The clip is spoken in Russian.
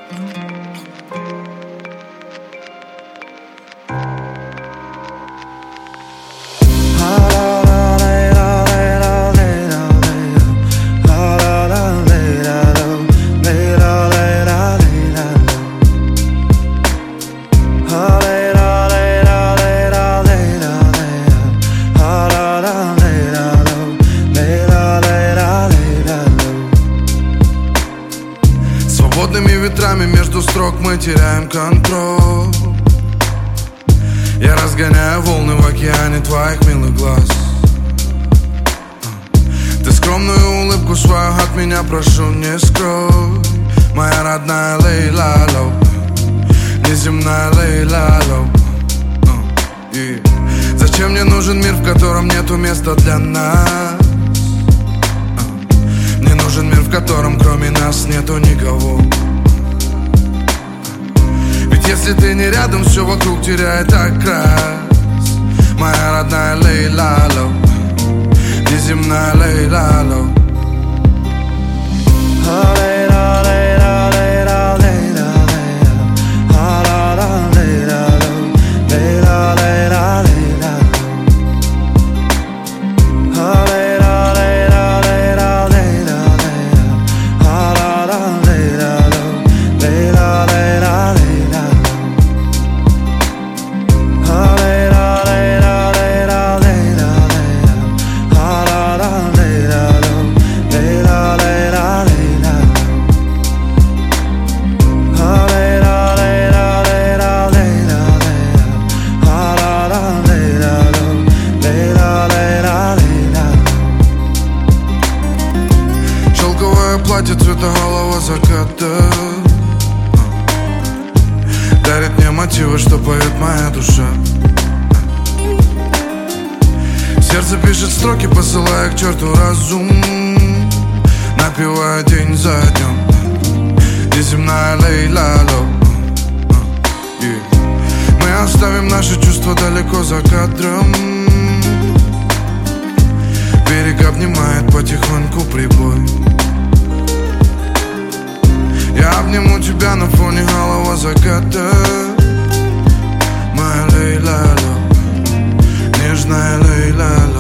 Свободными ветрами между строк мы теряем контроль. Я разгоняю волны в океане твоих милых глаз. Ты скромную улыбку свою от меня прошу не скрой. Моя родная Лейла Лоу, неземная Лейла Лоу. Зачем мне нужен мир, в котором нету места для нас? Мне нужен мир, в котором кроме нас нету никого. Ведь если ты не рядом, все вокруг теряет окрас. Моя родная Лейла Лоу, неземная Лейла Лоу. Платье цвета голого заката дарит мне мотивы, что поет моя душа. Сердце пишет строки, посылая к черту разум, напевая день за днем. Неземная Лейла Лоу. Мы оставим наши чувства далеко за кадром. Берег обнимает потихоньку прибой. Я обниму тебя на фоне голого заката. Моя Лейла Лоу, нежная Лейла Лоу.